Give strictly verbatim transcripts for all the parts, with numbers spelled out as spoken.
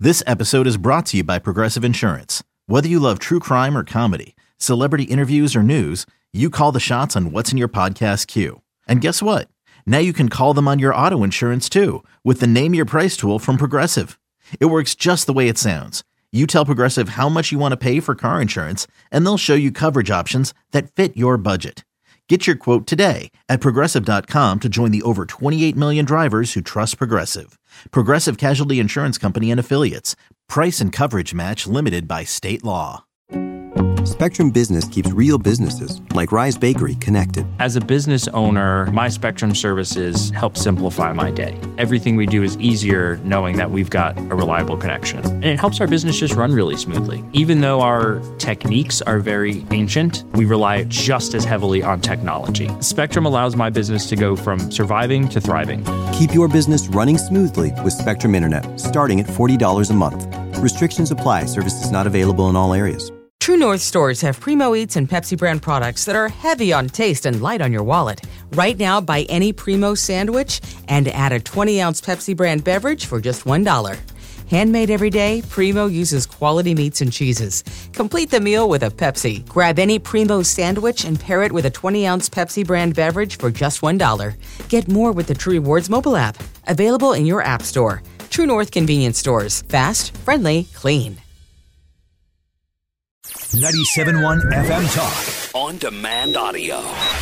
This episode is brought to you by Progressive Insurance. Whether you love true crime or comedy, celebrity interviews or news, you call the shots on what's in your podcast queue. And guess what? Now you can call them on your auto insurance too with the Name Your Price tool from Progressive. It works just the way it sounds. You tell Progressive how much you want to pay for car insurance, and they'll show you coverage options that fit your budget. Get your quote today at Progressive dot com to join the over twenty-eight million drivers who trust Progressive. Progressive Casualty Insurance Company and Affiliates. Price and coverage match limited by state law. Spectrum Business keeps real businesses, like Rise Bakery, connected. As a business owner, my Spectrum services help simplify my day. Everything we do is easier knowing that we've got a reliable connection. And it helps our business just run really smoothly. Even though our techniques are very ancient, we rely just as heavily on technology. Spectrum allows my business to go from surviving to thriving. Keep your business running smoothly with Spectrum Internet, starting at forty dollars a month. Restrictions apply. Services not available in all areas. True North stores have Primo Eats and Pepsi brand products that are heavy on taste and light on your wallet. Right now, buy any Primo sandwich and add a twenty ounce Pepsi brand beverage for just one dollar. Handmade every day, Primo uses quality meats and cheeses. Complete the meal with a Pepsi. Grab any Primo sandwich and pair it with a twenty ounce Pepsi brand beverage for just one dollar. Get more with the True Rewards mobile app. Available in your app store. True North convenience stores. Fast, friendly, clean. ninety-seven point one F M Talk. On demand audio.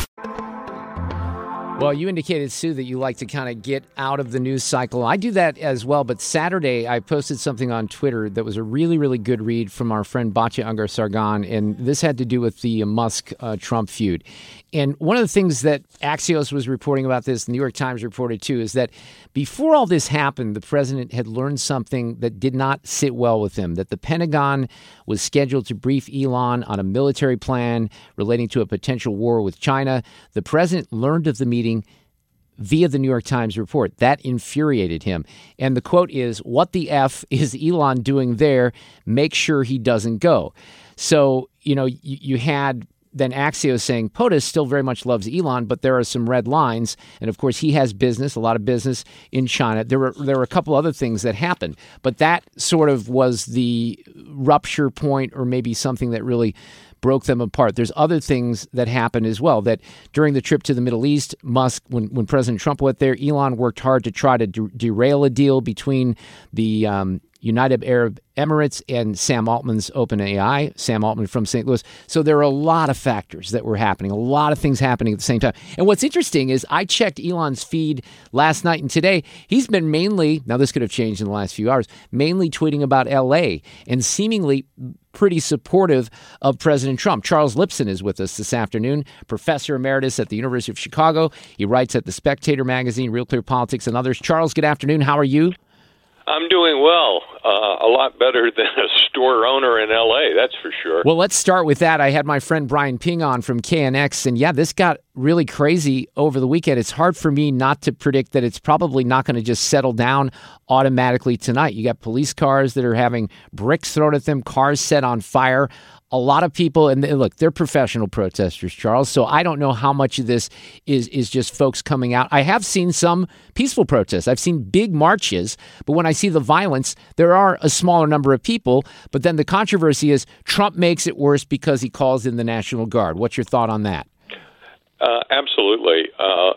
Well, you indicated, Sue, that you like to kind of get out of the news cycle. I do that as well, but Saturday I posted something on Twitter that was a really, really good read from our friend Batya Ungar-Sargon, and this had to do with the Musk-Trump uh, feud. And one of the things that Axios was reporting about this, the New York Times reported too, is that before all this happened, the president had learned something that did not sit well with him, that the Pentagon was scheduled to brief Elon on a military plan relating to a potential war with China. The president learned of the meeting via the New York Times report. That infuriated him. And the quote is, "What the F is Elon doing there? Make sure he doesn't go." So, you know, you, you had then Axios saying POTUS still very much loves Elon, but there are some red lines. And of course, he has business, a lot of business in China. There were there were a couple other things that happened, but that sort of was the rupture point, or maybe something that really broke them apart. There's other things that happened as well, that during the trip to the Middle East, Musk, when, when President Trump went there, Elon worked hard to try to de- derail a deal between the um, United Arab Emirates and Sam Altman's OpenAI, Sam Altman from Saint Louis. So there are a lot of factors that were happening, a lot of things happening at the same time. And what's interesting is I checked Elon's feed last night and today. He's been mainly, now this could have changed in the last few hours, mainly tweeting about L A and seemingly pretty supportive of President Trump. Charles Lipson is with us this afternoon, professor emeritus at the University of Chicago. He writes at The Spectator magazine, Real Clear Politics, and others. Charles, good afternoon. How are you? I'm doing well, uh, a lot better than a store owner in L A, that's for sure. Well, let's start with that. I had my friend Brian Ping on from K N X, and yeah, this got really crazy over the weekend. It's hard for me not to predict that it's probably not going to just settle down automatically tonight. You got police cars that are having bricks thrown at them, cars set on fire. A lot of people, and look, they're professional protesters, Charles, so I don't know how much of this is is just folks coming out. I have seen some peaceful protests. I've seen big marches, but when I see the violence, there are a smaller number of people. But then the controversy is Trump makes it worse because he calls in the National Guard. What's your thought on that? Uh, absolutely. Uh,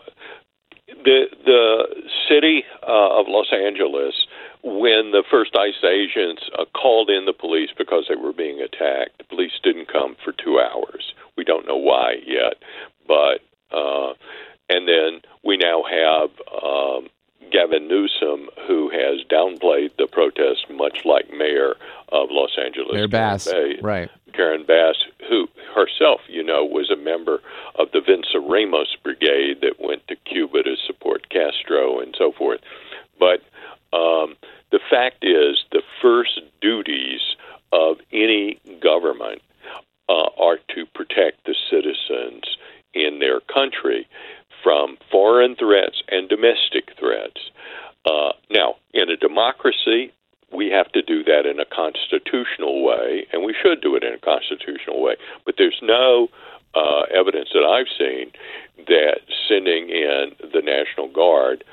the the city uh, of Los Angeles, when the first ICE agents uh, called in the police because they were being attacked, the police didn't come for two hours. We don't know why yet, but uh, and then we now have um, Gavin Newsom, who has downplayed the protest, much like Mayor of Los Angeles, Mayor Bass, Bay, right? Karen Bass, who herself, you know, was a member of the Venceremos Brigade that went to Cuba to support Castro and so forth, but. Um, the fact is, the first duties of any government uh, are to protect the citizens in their country from foreign threats and domestic threats. Uh, now, in a democracy, we have to do that in a constitutional way, and we should do it in a constitutional way. But there's no uh, evidence that I've seen that sending in the National Guard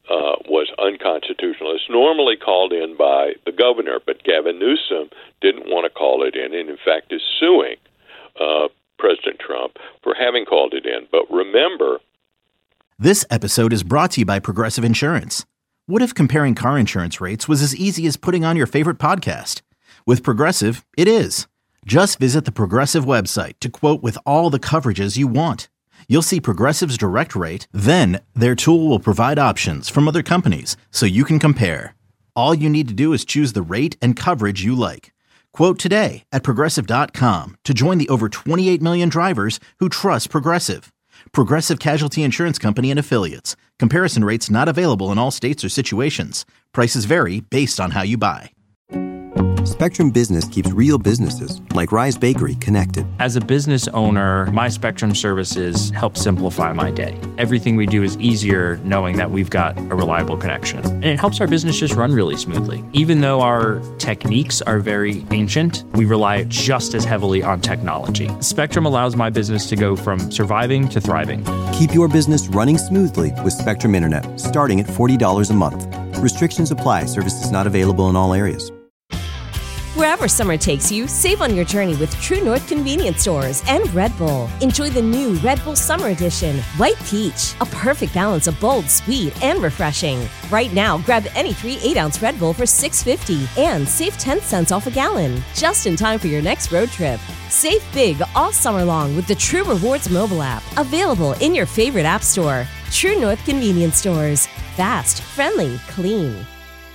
uh, was unconstitutional. It's normally called in by the governor, but Gavin Newsom didn't want to call it in, and in fact is suing uh, President Trump for having called it in. But remember, this episode is brought to you by Progressive Insurance. What if comparing car insurance rates was as easy as putting on your favorite podcast? With Progressive, it is. Just visit the Progressive website to quote with all the coverages you want. You'll see Progressive's direct rate, then their tool will provide options from other companies so you can compare. All you need to do is choose the rate and coverage you like. Quote today at Progressive dot com to join the over twenty-eight million drivers who trust Progressive. Progressive Casualty Insurance Company and Affiliates. Comparison rates not available in all states or situations. Prices vary based on how you buy. Spectrum Business keeps real businesses, like Rise Bakery, connected. As a business owner, my Spectrum services help simplify my day. Everything we do is easier knowing that we've got a reliable connection. And it helps our business just run really smoothly. Even though our techniques are very ancient, we rely just as heavily on technology. Spectrum allows my business to go from surviving to thriving. Keep your business running smoothly with Spectrum Internet, starting at forty dollars a month. Restrictions apply. Services not available in all areas. Wherever summer takes you, save on your journey with True North Convenience Stores and Red Bull. Enjoy the new Red Bull Summer Edition, White Peach, a perfect balance of bold, sweet, and refreshing. Right now, grab any three eight-ounce Red Bull for six dollars and fifty cents and save ten cents off a gallon, just in time for your next road trip. Save big all summer long with the True Rewards mobile app, available in your favorite app store. True North Convenience Stores. Fast, friendly, clean.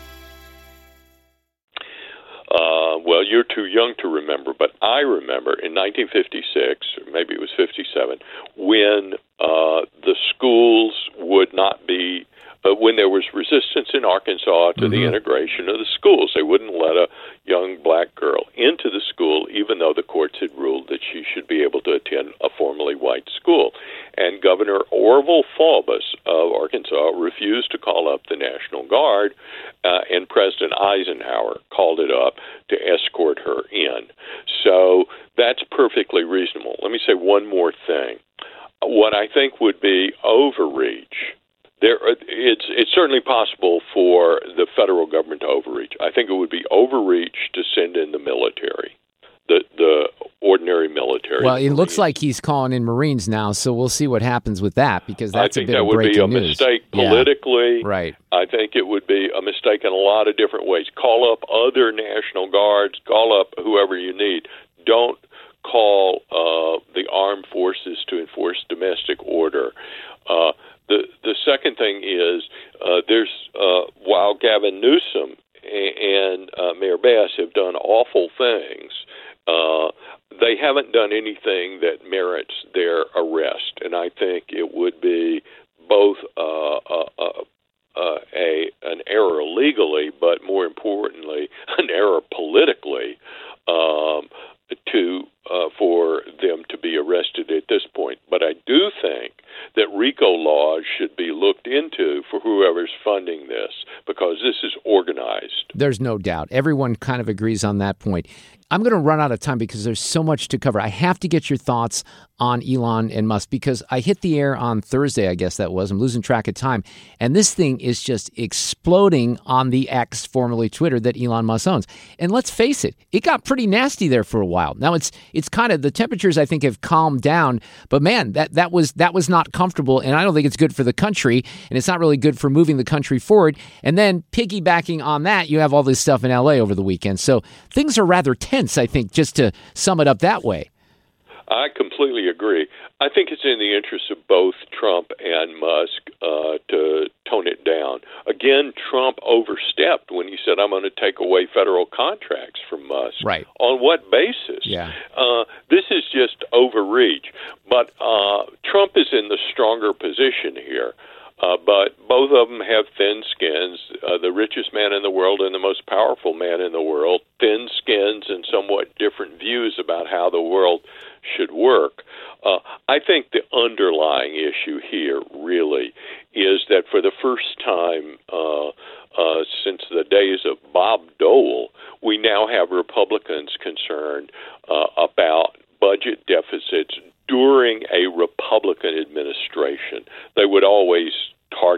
Uh, well, you're too young to remember, but I remember in nineteen fifty-six, or maybe it was fifty-seven, when uh, the schools would not be, uh, when there was resistance in Arkansas to mm-hmm. the integration of the schools. They wouldn't let a young black girl into the school, even though the courts had ruled that she should be able to attend a formerly white school. And Governor Orville Faubus of Arkansas refused to call up the National Guard, uh, and President Eisenhower called it up to escort her in. So that's perfectly reasonable. Let me say one more thing. What I think would be overreach, there, it's it's certainly possible for the federal government to overreach. I think it would be overreach to send in the military, the the ordinary military. Well, it looks like he's calling in Marines now, so we'll see what happens with that, because that's a bit of breaking news. I think that would be a mistake politically. Yeah, right. I think it would be a mistake in a lot of different ways. Call up other National Guards, call up whoever you need. Don't call uh, the armed forces to enforce domestic order. Uh, the the second thing is uh, there's uh, while Gavin Newsom and uh, Mayor Bass have done awful things, uh, they haven't done anything that merits their arrest, and I think it would be both uh, uh, uh, uh, a an error legally, but more importantly, an error politically, um, to uh, for them to be arrested at this point. But I do think that RICO laws should be looked into for whoever's funding this, because this is organized. There's no doubt. Everyone kind of agrees on that point. I'm going to run out of time because there's so much to cover. I have to get your thoughts on Elon and Musk, because I hit the air on Thursday, I guess that was. I'm losing track of time. And this thing is just exploding on the X, formerly Twitter, that Elon Musk owns. And let's face it, it got pretty nasty there for a while. Now it's it's kind of, the temperatures I think have calmed down, but man, that that was that was not comfortable, and I don't think it's good for the country, and it's not really good for moving the country forward. And then piggybacking on that, you have all this stuff in L A over the weekend. So things are rather tense, I think, just to sum it up that way. I completely agree. I think it's in the interest of both Trump and Musk uh, to tone it down. Again, Trump overstepped when he said, I'm going to take away federal contracts from Musk. Right. On what basis? Yeah. Uh, this is just overreach. But uh, Trump is in the stronger position here. Uh, but both of them have thin skins. Uh, the richest man in the world and the most powerful man in the world, thin skins and somewhat different views about how the world should work. Uh, I think the underlying issue here really is that for the first time uh, uh, since the days of Bob Dole, we now have Republicans concerned uh, about budget deficits during a Republican administration. They would always target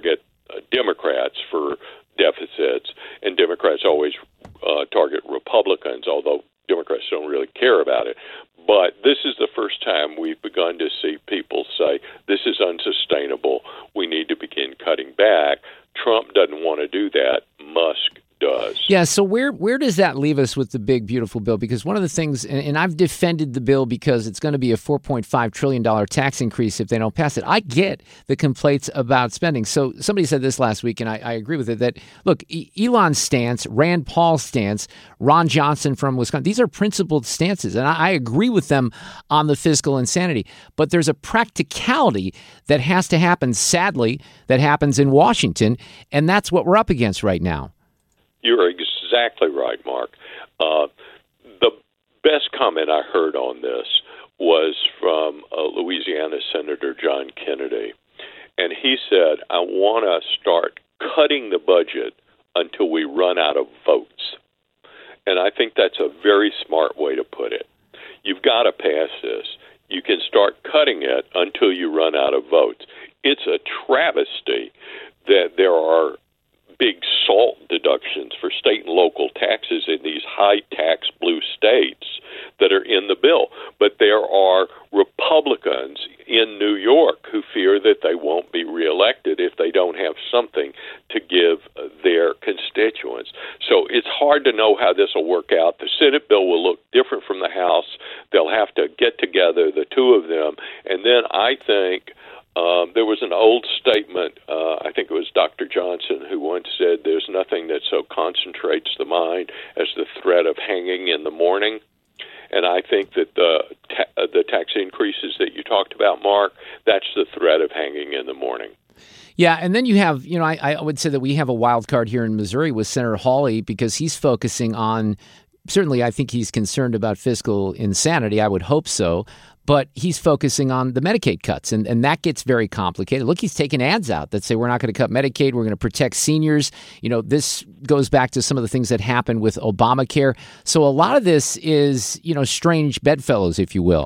uh, Democrats for deficits, and Democrats always uh, target Republicans, although Democrats don't really care about it. But this is the first time we've begun to see people say, this is unsustainable. We need to begin cutting back. Trump doesn't want to do that. Musk does. Yeah, so where where does that leave us with the big, beautiful bill? Because one of the things, and, and I've defended the bill because it's going to be a four point five trillion dollars tax increase if they don't pass it. I get the complaints about spending. So somebody said this last week, and I, I agree with it, that, look, e- Elon's stance, Rand Paul's stance, Ron Johnson from Wisconsin, these are principled stances, and I, I agree with them on the fiscal insanity. But there's a practicality that has to happen, sadly, that happens in Washington, and that's what we're up against right now. You're exactly right, Mark. Uh, the best comment I heard on this was from uh, Louisiana Senator John Kennedy. And he said, I want to start cutting the budget until we run out of votes. And I think that's a very smart way to put it. You've got to pass this. You can start cutting it until you run out of votes. It's a travesty that there are big SALT deductions for state and local taxes in these high-tax blue states that are in the bill. But there are Republicans in New York who fear that they won't be reelected if they don't have something to give their constituents. So it's hard to know how this will work out. The Senate bill will look different from the House. They'll have to get together, the two of them. And then I think Um, there was an old statement, uh, I think it was Doctor Johnson, who once said, there's nothing that so concentrates the mind as the threat of hanging in the morning. And I think that the ta- uh, the tax increases that you talked about, Mark, that's the threat of hanging in the morning. Yeah, and then you have, you know, I, I would say that we have a wild card here in Missouri with Senator Hawley because he's focusing on, certainly I think he's concerned about fiscal insanity. I would hope so. But he's focusing on the Medicaid cuts, and, and that gets very complicated. Look, he's taking ads out that say we're not going to cut Medicaid, we're going to protect seniors. You know, this goes back to some of the things that happened with Obamacare. So a lot of this is, you know, strange bedfellows, if you will.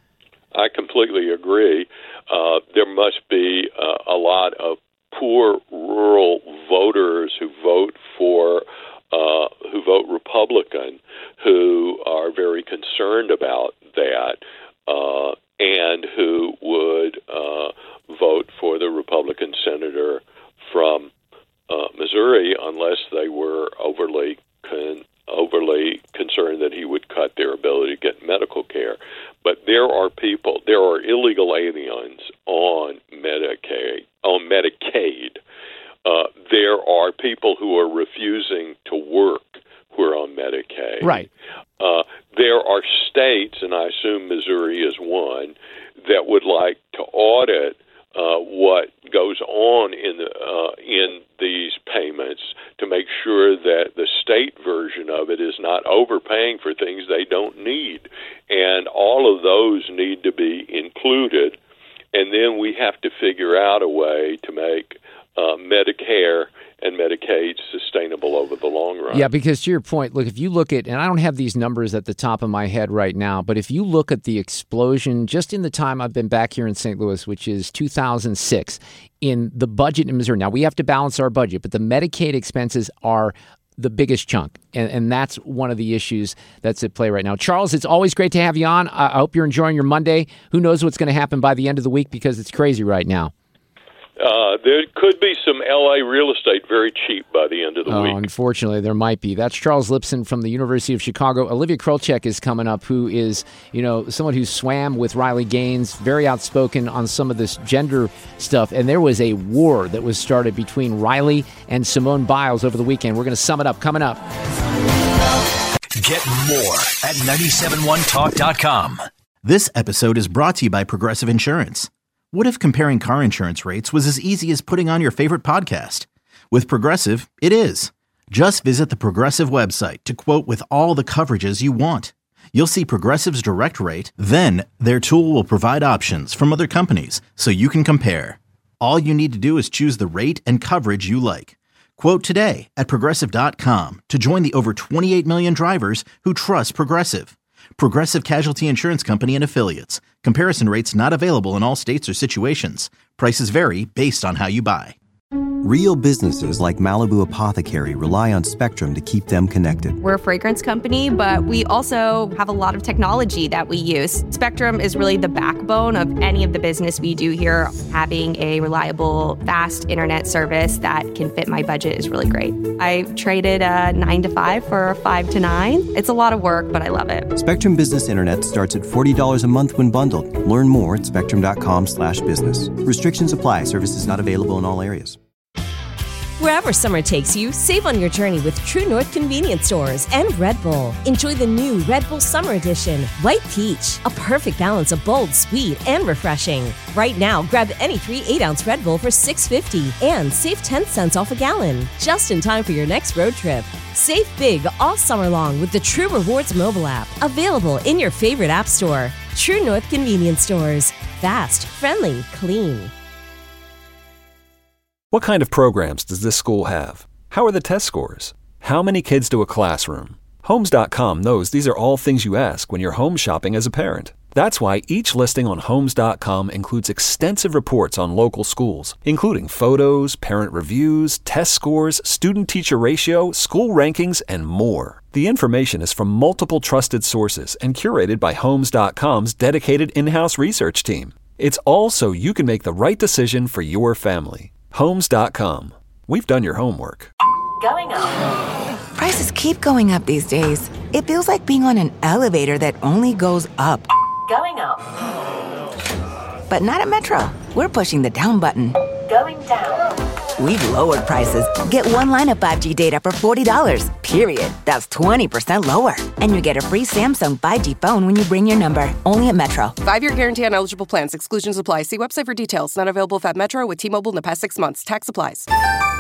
I completely agree. Uh, there must be uh, a lot of poor rural voters who vote for uh, who vote Republican who are very concerned about that. Uh, and who would uh, vote for the Republican senator from uh, Missouri unless they were overly con- overly concerned that he would cut their ability to get medical care. But there are people, there are illegal aliens on Medicaid. On Medicaid, uh, there are people who are refusing to work who are on Medicaid. Right. Uh, there are states, and I assume Missouri is one, that would like to audit uh, what goes on in the, uh, in these payments to make sure that the state version of it is not overpaying for things they don't need. And all of those need to be included. And then we have to figure out a way to make uh, Medicare and Medicaid sustainable over the long run. Yeah, because to your point, look, if you look at, and I don't have these numbers at the top of my head right now, but if you look at the explosion just in the time I've been back here in Saint Louis, which is two thousand six, in the budget in Missouri. Now, we have to balance our budget, but the Medicaid expenses are the biggest chunk, and, and that's one of the issues that's at play right now. Charles, it's always great to have you on. I, I hope you're enjoying your Monday. Who knows what's going to happen by the end of the week because it's crazy right now. Uh, there could be some L A real estate very cheap by the end of the oh, week. Unfortunately, there might be. That's Charles Lipson from the University of Chicago. Olivia Krolchek is coming up, who is, you know, someone who swam with Riley Gaines, very outspoken on some of this gender stuff. And there was a war that was started between Riley and Simone Biles over the weekend. We're going to sum it up coming up. Get more at nine seven one talk dot com. This episode is brought to you by Progressive Insurance. What if comparing car insurance rates was as easy as putting on your favorite podcast? With Progressive, it is. Just visit the Progressive website to quote with all the coverages you want. You'll see Progressive's direct rate, then their tool will provide options from other companies so you can compare. All you need to do is choose the rate and coverage you like. Quote today at Progressive dot com to join the over twenty-eight million drivers who trust Progressive. Progressive Casualty Insurance Company and Affiliates. Comparison rates not available in all states or situations. Prices vary based on how you buy. Real businesses like Malibu Apothecary rely on Spectrum to keep them connected. We're a fragrance company, but we also have a lot of technology that we use. Spectrum is really the backbone of any of the business we do here. Having a reliable, fast internet service that can fit my budget is really great. I traded a nine to five for a five to nine. It's a lot of work, but I love it. Spectrum Business Internet starts at forty dollars a month when bundled. Learn more at spectrum.com slash business. Restrictions apply. Services not available in all areas. Wherever summer takes you, save on your journey with True North Convenience Stores and Red Bull. Enjoy the new Red Bull Summer Edition, White Peach, a perfect balance of bold, sweet, and refreshing. Right now, grab any three eight-ounce Red Bull for six dollars and fifty cents and save ten cents off a gallon, just in time for your next road trip. Save big all summer long with the True Rewards mobile app, available in your favorite app store. True North Convenience Stores. Fast, friendly, clean. What kind of programs does this school have? How are the test scores? How many kids do a classroom? Homes dot com knows these are all things you ask when you're home shopping as a parent. That's why each listing on Homes dot com includes extensive reports on local schools, including photos, parent reviews, test scores, student-teacher ratio, school rankings, and more. The information is from multiple trusted sources and curated by Homes dot com's dedicated in-house research team. It's all so you can make the right decision for your family. Homes dot com. We've done your homework. Going up. Prices keep going up these days. It feels like being on an elevator that only goes up. Going up. But not at Metro. We're pushing the down button. Going down. We've lowered prices. Get one line of five G data for forty dollars, period. That's twenty percent lower. And you get a free Samsung five G phone when you bring your number. Only at Metro. Five-year guarantee on eligible plans. Exclusions apply. See website for details. Not available if at Metro with T-Mobile in the past six months. Tax applies.